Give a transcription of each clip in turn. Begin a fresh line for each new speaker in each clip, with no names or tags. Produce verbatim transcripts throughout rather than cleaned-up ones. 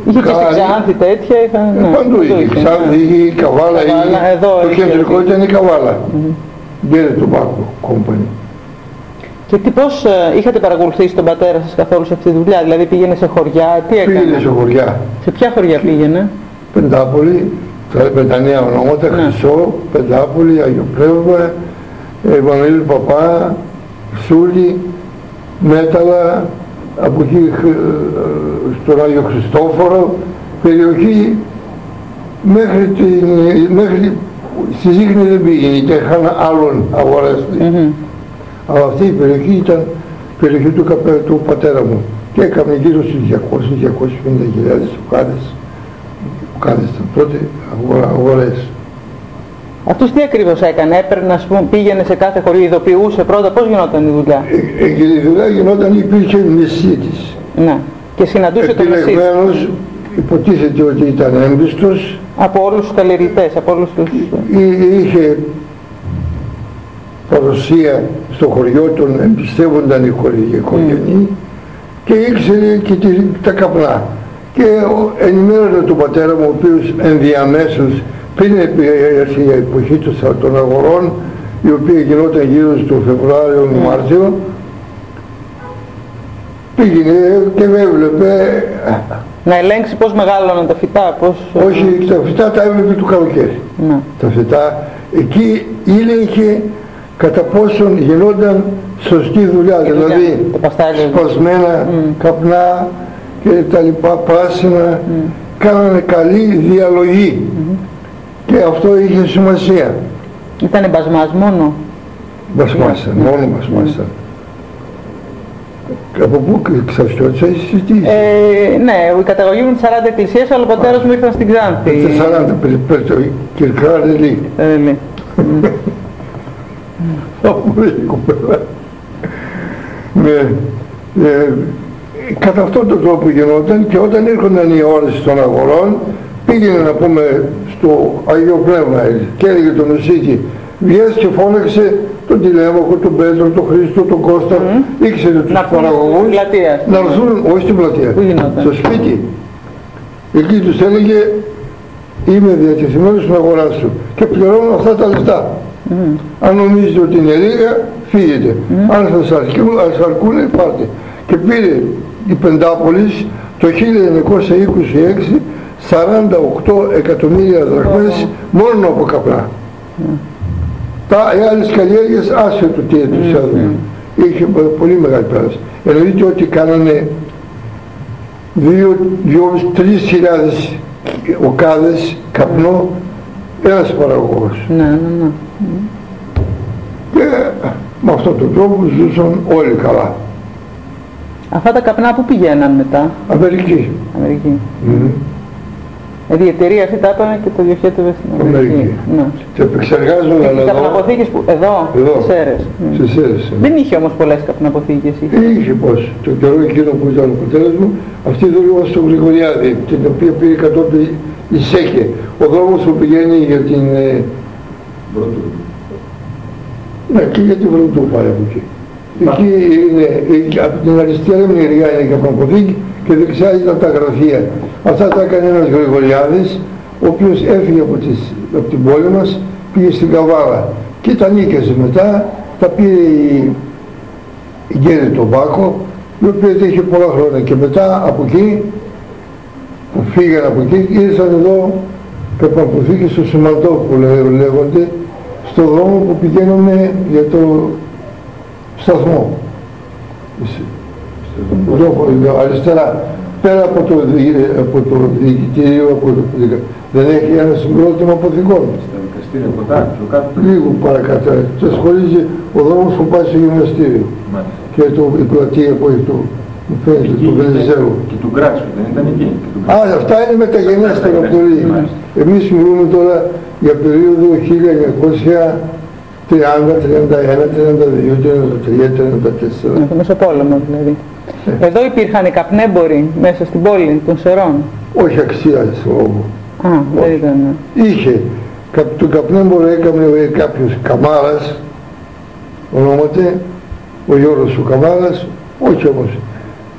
Είχε και στη Ξάνθη τέτοια, είχα...
Ναι, παντού είχε, Ξάνθη είχε, η Καβάλα, είχε,
εδώ,
το κεντρικό είχε. Ήταν η Καβάλα. Γκέρι Τομπάκο Company.
Και τι, πώς ε, είχατε παρακολουθήσει τον πατέρα σας καθόλου σε αυτή τη δουλειά, δηλαδή πήγαινε σε χωριά, τι έκανε?
Πήγαινε σε χωριά.
Σε ποια χωριά πήγαινε?
Πεντάπολη, με τα νέα ονόματα, ναι. Χρυσό, Πεντάπολη, Αγιοπνεύμα, Ευαγγέλιο Παπά, Σούλη, Μέταλλα, από εκεί στον Άγιο Χριστόφορο, περιοχή μέχρι, την, μέχρι στη Ζήχνη δεν πήγαινε και είχαν άλλον αγοραστή. Mm-hmm. Αλλά αυτή η περιοχή ήταν περιοχή του, του πατέρα μου και έκαμε γύρω στους διακόσιες με διακόσιες πενήντα χιλιάδες ουκάδες. Ουκάδες ήταν τότε αγορές.
Αυτός τι ακριβώς έκανε, έπαιρνε, ας πούμε, πήγαινε σε κάθε χωριό, ειδοποιούσε πρώτα, πώς γινόταν η δουλειά?
Ε, ε, η δουλειά γινόταν, υπήρχε μεσή της.
Ναι, και συναντούσε το μεσή.
Επιλεγμένος, υποτίθεται ότι ήταν έμπιστος.
Από όλους τους καλλιεργητές, από όλους τους...
Είχε παρουσία στο χωριό, τον εμπιστεύονταν οι οικογενείς mm. και ήξερε και τη, τα καπνά. Και ενημέρωνε τον πατέρα μου, ο οποίος ενδιαμέσως πριν έρθει η εποχή των αγορών, η οποία γινόταν γύρω στο Φεβρουάριο-Μάρτιο, mm. πήγαινε και με έβλεπε.
Να ελέγξει πώς μεγάλωναν τα φυτά, πώς...
Όχι, τα φυτά τα έβλεπε του καλοκαίρι. Mm. Τα φυτά, εκεί ήλεγχε κατά πόσον γινόταν σωστή δουλειά, και δηλαδή σπασμένα mm. καπνά και τα λοιπά, πράσινα, mm. κάνανε καλή διαλογή. Mm. Και αυτό είχε σημασία.
Ήτανε μπασμάς μόνο?
Μπασμάσαν, yeah. μόνο μπασμάσαν. Mm. Από πού ξαφτιώτησα έχεις συζητήσει?
Ε, ναι, η καταγωγή μου της σαράντα εκκλησίες, αλλά ο πατέρας μου ήρθαν στην Ξάνθη.
Της σαράντα, πέρα το Κυρκρά Ρελή.
Ρελή.
Ναι. Κατά αυτόν τον τρόπο γινόταν, και όταν έρχονταν οι ώρες των αγορών, πήγαινε να πούμε στο Αγίο Πνεύμα και έλεγε τον Οσίκη, βγες και φώναξε τον Τηλέμαχο, τον Πέτρο, τον Χρήστο, τον Κώστα, mm. ήξερε τους παραγωγούς να έρθουν, όχι στην πλατεία, στο σπίτι. Εκεί τους έλεγε, είμαι διατεθειμένος να αγοράσω και πληρώνω αυτά τα λεφτά. Mm. Αν νομίζετε ότι είναι λίγα, φύγετε. Mm. Αν σας αρκούν, ας αρκούνε, πάρτε. Και πήρε η Πεντάπολης το χίλια εννιακόσια είκοσι έξι σαράντα οκτώ εκατομμύρια δραχμές mm. μόνο από καπνά. Mm. Τα, οι άλλες καλλιέργειες άσχετο τι τους έδωνα. Mm. Είχε πολύ μεγάλη πέραση. Εννοείται ότι κάνανε δύο με τρεις χιλιάδες οκάδες καπνό ένας παραγωγός.
Ναι, ναι, ναι.
Και με αυτόν τον τρόπο ζούσαν όλοι καλά.
Αυτά τα καπνά που πηγαίναν μετά?
Αμερική.
Αμερική.
Mm-hmm.
Δηλαδή η εταιρεία αυτή τα έπαιρνε και το διοχέτευε στην Αμερική. Αμερική. Ναι.
Και επεξεργάζονταν εδώ.
Και καπναποθήκες που... Εδώ,
εδώ.
στις Σέρρες.
Στις Σέρρες. Ναι.
Δεν είχε όμως πολλές καπναποθήκες. Είχε,
είχε πως. Το καιρό εκείνο που ήταν ο πατέρας μου, αυτή δούλευε στο Γρηγοριάδη, την οποία πήρε κατόπιν η Σέχε. Ο δρόμος που πηγαίνει για την... Ε... Ναι, και για την Βροντού πάει από εκεί. Εκεί είναι, από την αριστερά μεριά είναι η καπναποθήκη και δεξιά ήταν τα γραφεία. Αυτά τα έκανε ένας Γρηγοριάδης, ο οποίος έφυγε από, τις, από την πόλη μας, πήγε στην Καβάλα και τα νίκησε μετά, τα πήρε η, η Γκέρι Τομπάκο, η οποία είχε πολλά χρόνια, και μετά από εκεί, που φύγανε από εκεί, ήρθαν εδώ καπναποθήκες στο Σιμαντό που λέγονται, στο δρόμο που πηγαίνουμε για το σταθμό. Στον αριστερά, πέρα από το, από το διοικητήριο, από το, δεν έχει ένα συγκρότημα αποθηκών.
Στο δικαστήριο κοντά, πιο κάτω.
Λίγο παρακάτω. Σας χωρίζει ο δρόμος που πάει στο γυμναστήριο. Μάλιστα. Και το, η πλατεία που έχει το, μου φαίνεται, το Βελιζέου.
Και του Γκράτσου, δεν ήταν εκεί?
Α, αυτά είναι μεταγενέστερα πολύ. Εμείς μιλούμε τώρα για περίοδο χίλια εννιακόσια τριάντα, τριάντα ένα, τριάντα δύο, τριάντα τρία, τριάντα τέσσερα.
Το Μεσοπόλεμο δηλαδή. Ε. Εδώ υπήρχαν οι καπνέμποροι μέσα στην πόλη των Σερών?
Όχι αξίας λόγω.
Α, δεν ήταν.
Είχε. Τον καπνέμπορο έκανε κάποιος Καμάρας, ονόματι, ο Γιώργος ο Καμάρας, όχι όμως.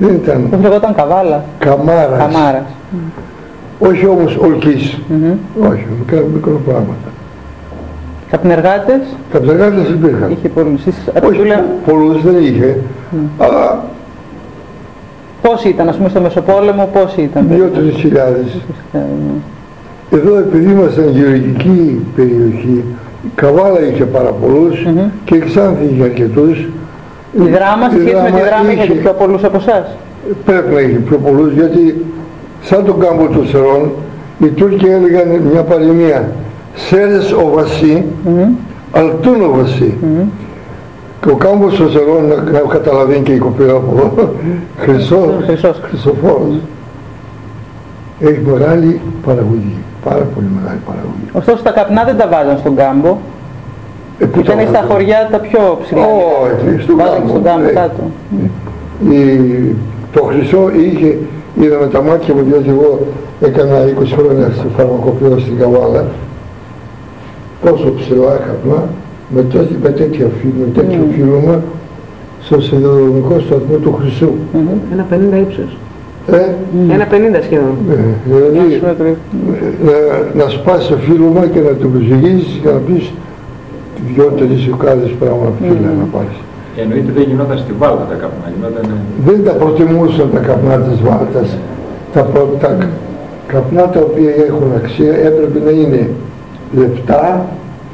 Δεν ήταν.
Πώς λεγόταν, Καβάλα.
Καμάρας.
Καμάρας.
Όχι όμως Ολκής.
Mm-hmm.
Όχι, μικρά μικρό πράγματα.
Καπνεργάτες.
Καπνεργάτες υπήρχαν.
Είχε πολλούς.
Όχι,
Δούλε...
πολλούς δεν είχε,
Mm.
αλλά
Πόσοι ήταν, ας πούμε, στο Μεσοπόλεμο, πόσοι ήταν?
δύο-τρεις χιλιάδες. Εδώ, επειδή ήμασταν γεωργική περιοχή, η Καβάλα είχε πάρα πολλούς
Mm-hmm.
και η Ξάνθη είχε αρκετούς.
Η Δράμα, σε σχέση με τη Δράμα, είχε
είχε
πιο πολλούς από εσάς?
Πρέπει να είχε πιο πολλούς, γιατί σαν τον κάμπο των Σερών, οι Τούρκοι έλεγαν μια παροιμία, Σέρες ο Βασί,
Mm-hmm.
Αλτούν ο Βασί.
Mm-hmm.
Και ο κάμπος των Σερών, να, να καταλαβαίνει και η κοπέλα από εδώ, Χρυσό, Χρυσοφόρος, έχει μεγάλη παραγωγή, πάρα πολύ μεγάλη παραγωγή.
Ωστόσο τα καπνά δεν τα βάζαν στον κάμπο.
Ε, πού
Ήταν
τα
στα
βάζανε?
χωριά τα πιο ψηλά.
Όχι, στον
Βάζανε
κάμπο.
στον κάμπο
Ε,
κάτω.
η, το Χρυσό είχε, είδα με τα μάτια μου, διότι εγώ έκανα είκοσι χρόνια στο φαρμακοποιό στην Καβάλα, τόσο ψηλά καπνά, με, τόση, με τέτοια φύλλα, με τέτοιο mm. φύλλωμα, στο σιδηροδρομικό σταθμό του Χρυσού.
Mm-hmm.
Ένα πενήντα ύψος.
Ε,
Mm. Ένα πενήντα σχεδόν.
ε, δηλαδή, να, να σπάσει το φύλλωμα και να το προσεγγίσεις και να πεις δυο-τρεις ουκάδες πράγμα φύλλα mm. να πάρεις.
Εννοείται δεν γινόταν στη Βάλτα τα καπνά, γινόταν...
Δεν τα προτιμούσαν τα καπνά της Βάλτας. Τα, προ, τα καπνά τα οποία έχουν αξία έπρεπε να είναι λεπτά.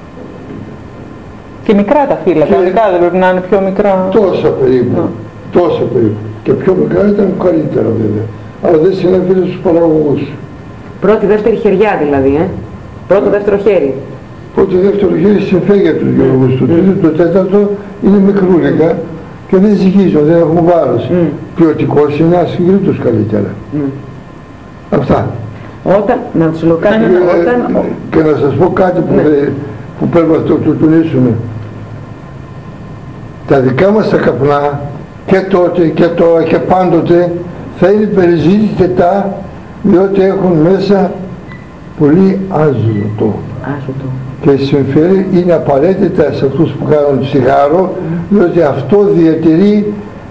Και μικρά τα φύλλα, κανονικά δεν πρέπει να είναι πιο μικρά.
Τόσα περίπου,
Yeah.
τόσα περίπου. Και πιο μικρά ήταν καλύτερα βέβαια. Αλλά δεν συνέφερε στους παραγωγούς.
Πρώτη, δεύτερη χεριά δηλαδή, ε. Πρώτο, δεύτερο χέρι.
Πρώτο, δεύτερο χέρι συμφέρει για τους γεωργούς. Το τρίτο, το τέταρτο είναι μικρούλικα και δεν ζυγίζουν, δεν έχουν βάρος.
Mm.
Ποιοτικός είναι, ας συγκρίτως καλύτερα.
Mm.
Αυτά.
Όταν, να τους λέω κάτι,
Και,
όταν...
και να σας πω κάτι που,
Ναι.
δε- που πρέπει να το, το τονίσουμε. Τα δικά μας τα καπνά και τότε και τώρα και πάντοτε θα είναι περιζήτητα, διότι έχουν μέσα πολύ άζωτο
Άσωτο.
και συμφέρει, είναι απαραίτητα σε αυτούς που κάνουν τσιγάρο, διότι αυτό διατηρεί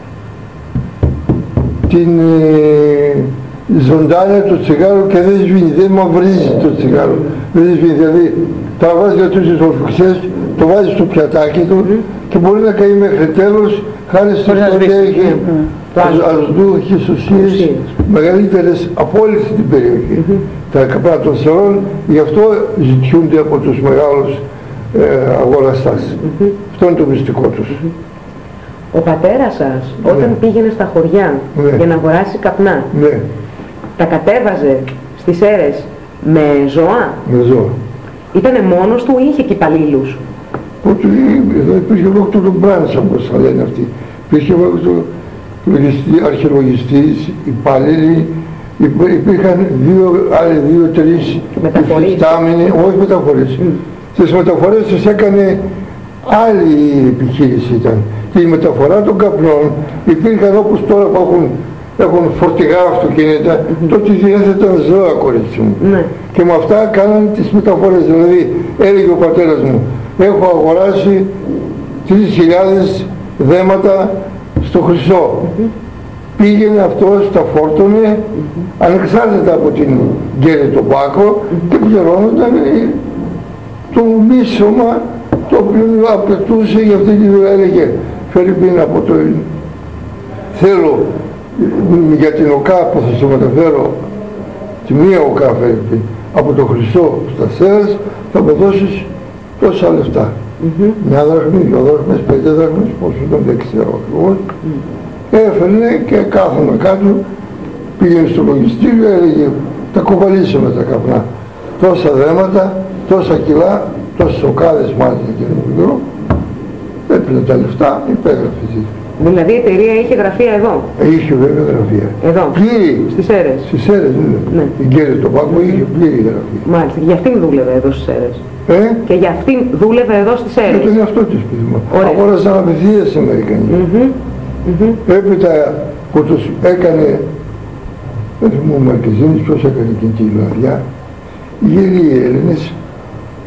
την ε, ζωντάνια του τσιγάρου και δεν σβήνει, δεν μαυρίζει το τσιγάρο, δεν σβήνει, δηλαδή τραβάς δύο-τρεις ισοφυξές, το βάζεις στο πιατάκι του και μπορεί να καεί μέχρι τέλος, χάρη στο
Μπορεί να
ότι
σβήσει.
έχει
Mm.
αζωτούχες ουσίες
Ουσίες.
μεγαλύτερες από όλη την περιοχή. Τα καπνά των Σερών γι' αυτό ζητιούνται από τους μεγάλους ε, αγοραστάς. Αυτό είναι το μυστικό τους.
Ο πατέρας σας, όταν
Ναι.
πήγαινε στα χωριά
Ναι.
για να αγοράσει καπνά,
Ναι,
τα κατέβαζε στις αίρες με ζώα.
με ζώα.
Ήτανε μόνος του ή είχε και υπαλλήλους?
Ότι εδώ υπήρχε ολόκληρο μπράνς, όπως θα λένε αυτοί. Υπήρχε ολόκληρο αρχαιολογιστής, υπάλληλοι, υπή- υπήρχαν δύο, άλλοι δύο-τρεις
Μεταφορείς.
υφιστάμενοι, όχι μεταφορείς.
Mm.
Τις μεταφορές τις έκανε άλλη επιχείρηση ήταν. Και η μεταφορά των καπνών υπήρχαν όπως τώρα που έχουν, έχουν φορτηγά αυτοκίνητα, mm-hmm. τότε διέθεταν ζώα, κορίτσι μου.
Ναι.
Και με αυτά κάναν τις μεταφορές. Δηλαδή έλεγε ο πατέρας μου, έχω αγοράσει τρεις χιλιάδες δέματα στο Χρυσό. Mm-hmm. Πήγαινε αυτός, τα φόρτωνε, mm-hmm. ανεξάρτητα από την γκέλη του Πάκο mm-hmm. και πληρώνονταν το μίσωμα το οποίο απαιτούσε για αυτή τη δουλειά. Έλεγε, Φερρυπίν από το θέλω για την ΟΚΑ που θα σου μεταφέρω τη μία ΟΚΑ, Φερρυπίν, από το Χρυσό στα Σέρες θα μου δώσεις τόσα λεφτά. Mm-hmm. Μια δραχμή, δυο δραχμές, πέντε δραχμές, πόσο ήταν, δεν ξέρω ακριβώς. Mm. Έφερνε και κάθομαι κάτω, πήγαινε στο λογιστήριο, έλεγε τα κοβαλήσαμε τα καπνά. Τόσα δέματα, τόσα κιλά, τόσες οκάδες μάλιστα και δεν ξέρω. Έπαιρνε τα λεφτά, υπέγραφε.
Δηλαδή η εταιρεία είχε γραφεία εδώ,
Είχε βέβαια γραφεία.
εδώ,
Πλήρη.
στις αίρες.
Στις Σέρες, ναι.
Ναι.
Η Γκέλη το Πάκο είχε πλήρη γραφεία.
Μάλιστα, για αυτήν δούλευε εδώ στις αίρες.
Ε?
Και για αυτήν δούλευε εδώ στις
Και
αίρες.
τον εαυτό της πείσμα.
Ωραία.
Αγόρασαν απευθείας οι Αμερικανοί.
Μμμ. Μμμ.
Έπειτα που τους έκανε, δεν θυμούμαι ο Μαρκεζίνης ποιος έκανε εκείνη τη λαδιά, οι γελοί Έλληνες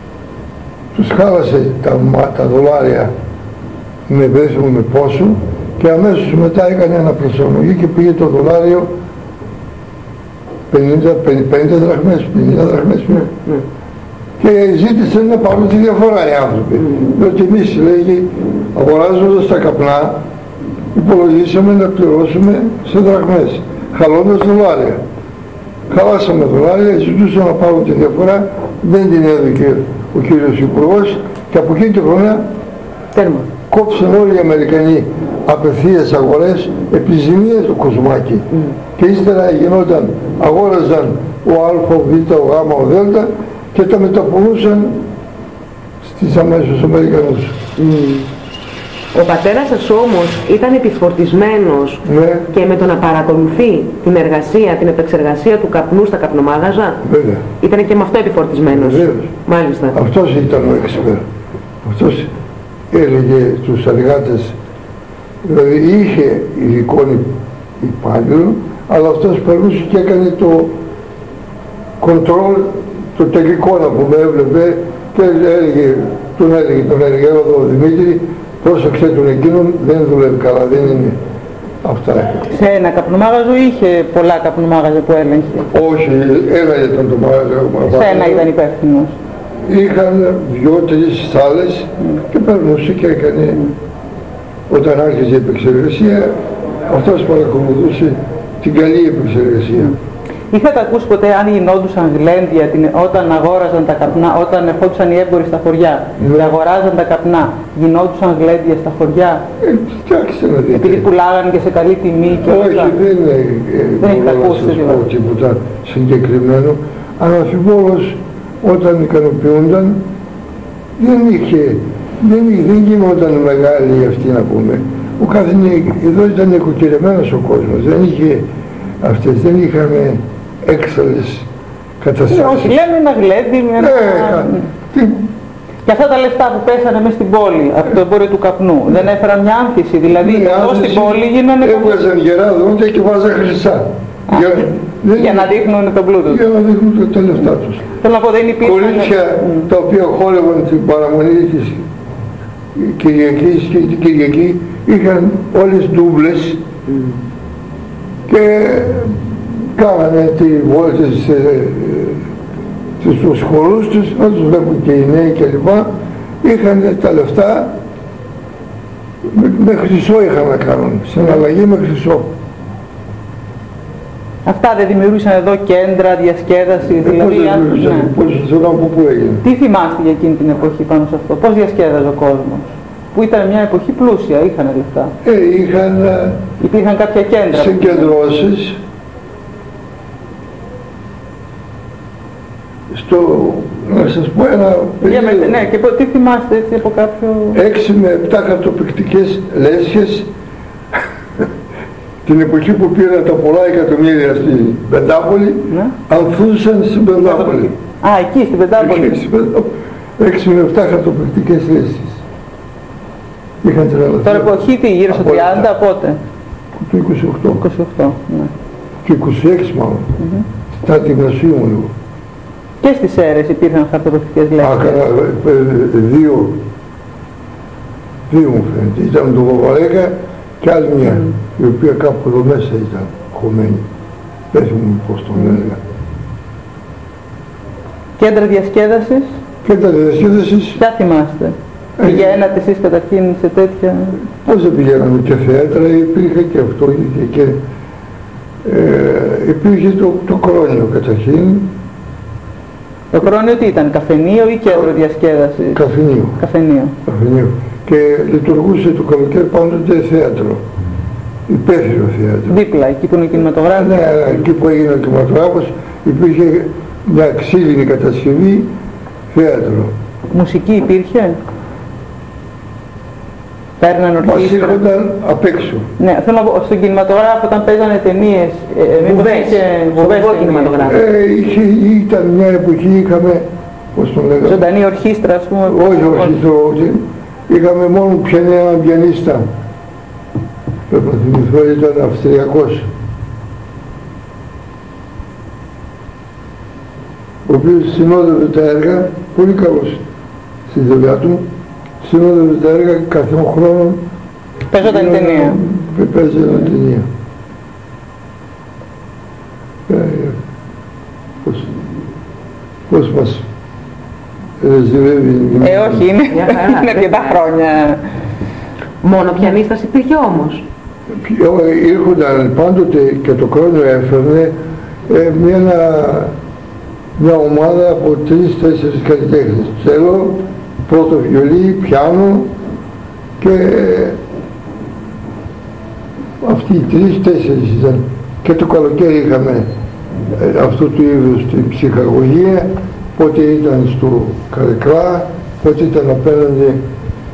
τους χάλασε τα, τα δολάρια με βέβαιο με πόσο και αμέσως μετά έκανε αναπροσαρμογή και πήγε το δολάριο πενήντα, πενήντα δραχμές, πενήντα δραχμές πήρε. Mm. Και ζήτησαν να πάρουν τη διαφορά οι άνθρωποι. Mm. Διότι εμείς, λέγει, αγοράζοντας τα καπνά, υπολογίσαμε να πληρώσουμε σε δραχμές, χαλώντας δολάρια. Χαλάσαμε δολάρια, ζητούσαν να πάρουν τη διαφορά, δεν την έδωκε ο κύριος Υπουργός και από εκείνη τη χρονιά
Τέρμα.
κόψαν όλοι οι Αμερικανοί απευθείας αγορές επί ζημία του Κοσμάκη. Mm. Και ύστερα γινόταν, αγόραζαν ο Α, ο Β, ο Γ, ο Δ και τα μεταπολούσαν στις αμέσως Αμερικανούς.
Mm. Ο πατέρας σας όμως ήταν επιφορτισμένος
ναι.
και με το να παρακολουθεί την εργασία, την επεξεργασία του καπνού στα καπνομάγαζα.
Βέβαια.
Ήταν και με αυτό επιφορτισμένος.
Βεβαίως.
Μάλιστα.
Αυτός ήταν ο εξπέρ. Αυτός έλεγε τους εργάτες, δηλαδή είχε ειδικών υπάλληλο, αλλά αυτός περνούσε και έκανε το κοντρόλ, το τελικό να πούμε, έβλεπε και έλεγε, τον έλεγε, τον έλεγε εδώ ο Δημήτρη, πρόσεξε τον εκείνον, δεν δουλεύει καλά, δεν είναι αυτά.
Σε ένα καπνομάγαζο ή είχε πολλά καπνομάγαζα που έλεγχε?
Όχι, ένα ήταν το μάγαζο.
Σε ένα ήταν υπεύθυνος.
Είχαν δυο-τρεις σάλες mm. και περνούσε και έκανε, mm. όταν άρχιζε η επεξεργασία, αυτός παρακολουθούσε την καλή επεξεργασία. Mm.
Είχατε ακούσει ποτέ αν γινόντουσαν γλέντια την, όταν αγόραζαν τα καπνά, όταν ερχόντουσαν οι έμποροι στα χωριά mm. και αγοράζαν τα καπνά, γινόντουσαν γλέντια στα χωριά?
Ε, κοιτάξτε να δείτε.
Επειδή πουλάγανε και σε καλή τιμή και όλα.
Όχι, δεν, ε, ε,
δεν έχετε ακούσει
τίποτα συγκεκριμένο. Αναμφιβόλως όταν ικανοποιούνταν δεν είχε, δεν, δεν γινόταν μεγάλη αυτή να πούμε. Ο κάθε, εδώ ήταν νοικοκυρεμένος ο κόσμος, δεν είχε αυτές, δεν είχαμε έξαλλες καταστάσεις.
Όχι, λέμε ένα γλέντι, ένα...
Ε, τι...
Και αυτά τα λεφτά που πέσανε μες στην πόλη, από το εμπόριο του καπνού, δεν έφεραν μια άνθηση, δηλαδή
ναι,
εδώ στην πόλη γίνανε...
Έβγαζαν γερά δόντια και βάζαν χρυσά. Για,
δεν, για να δείχνουν τον πλούτο.
Για να δείχνουν τα λεφτά τους.
Θέλω να πω, δεν υπήρχαν...
Κορίτσια mm. τα οποία χόρευαν την παραμονή της Κυριακής και την Κυριακή είχαν όλες ντούμπλες mm. και κάνανε τη βόλτες στους χορούς τους, να τους βλέπουν και οι νέοι κλπ. Είχαν τα λεφτά, με, με χρυσό είχαν να κάνουν, συναλλαγή με χρυσό.
Αυτά δεν δημιουργούσαν εδώ κέντρα, διασκέδαση,
ε,
δηλαδή...
Πώς δεν δημιουργούσαν, ναι. Πώς δεν από πού έγινε.
Τι θυμάστε για εκείνη την εποχή πάνω σε αυτό, πώς διασκέδαζε ο κόσμος? Που ήταν μια εποχή πλούσια, είχαν λεφτά.
Ε, είχαν...
Υπήρχαν κάποια κέντρα.
Συγκεντρώσεις. Στο, να σας πω ένα
περίοδο. Ναι, και τι θυμάστε έτσι από κάποιο...
Έξι με επτά χαρτοπικτικές λέσχες την εποχή που πήραν τα πολλά εκατομμύρια στην Πεντάπολη, ναι. Ανθούσαν στην Πεντάπολη.
Α, εκεί στην Πεντάπολη.
Εκεί στην Πεντάπολη. Έξι με επτά χαρτοπικτικές λέσχες. Είχαν τρελαθεί.
Τώρα εποχή τι, γύρω στο τριάντα, πότε?
Το είκοσι οκτώ.
είκοσι οκτώ, ναι.
Και είκοσι έξι μάλλον. Mm-hmm. Στα την Ασία μου λίγο.
Και στις αίρες υπήρχαν χαρτοπικτικές λέσχες.
Α, καλά, δύο, δύο μου φαίνεται. Ήταν το Βαβαρέκα και άλλη μια, mm. η οποία κάπου εδώ μέσα ήταν χωμένη. Δεν θυμούμαι πώς τον έλεγα.
Κέντρα διασκέδασης.
Κέντρα διασκέδασης.
Ποια θυμάστε? Ε, πηγαίνατε εσείς καταρχήν σε τέτοια...
Πώς δεν πηγαίναμε, και θέατρα υπήρχε και αυτό, και, και ε, υπήρχε το, το Κρόνιο καταρχήν.
Το Κρόνιο τι ήταν, καφενείο ή κέντρο διασκέδασης?
Καφενείο.
Καφενείο.
Καφενείο. Και λειτουργούσε το καλοκαίρι πάντοτε θέατρο. Υπαίθριο θέατρο.
Δίπλα, εκεί που είναι ο κινηματογράφος.
Ναι, εκεί που έγινε ο κινηματογράφος υπήρχε μια ξύλινη κατασκευή θέατρο.
Μουσική υπήρχε? Παίρναν ορχήστρα.
Μας έρχονταν απ' έξω.
Ναι, θέλω να πω, στον κινηματογράφο όταν παίζανε ταινίες, ε,
βουβές, βουβές κινηματογράφο.
Ε, είχε, ήταν μια εποχή, είχαμε, πώς τον λέγαμε.
Ζωντανή ορχήστρα, ας πούμε.
Όχι, ορχήστρα, όχι. Είχαμε μόνο πιανή έναν πιανίστα. Πρέπει να θυμηθώ, ήταν Αυστριακός. Ο οποίος συνόδευε τα έργα, πολύ καλός στη δουλειά του, συνόδευε τα έργα κάθε χρόνο.
Παίζονταν η ταινία.
παίζει Λατινία. Ε, πώς, πώς μας ρεζιλεύει.
Ε, όχι, είναι,
Μια χαρά,
είναι αρκετά
βέβαια.
χρόνια.
Μόνο πιανίστας υπήρχε όμως.
Ήρχονταν πάντοτε και το χρόνο έφερνε ε, μια, μια ομάδα από τρεις-τέσσερις καλλιτέχνες. Τσέλο, πρώτο βιολί, πιάνο και αυτοί οι τρεις-τέσσερις ήταν. Και το καλοκαίρι είχαμε ε, αυτού του είδους την ψυχαγωγία, πότε ήταν στο Καρεκλά, πότε ήταν απέναντι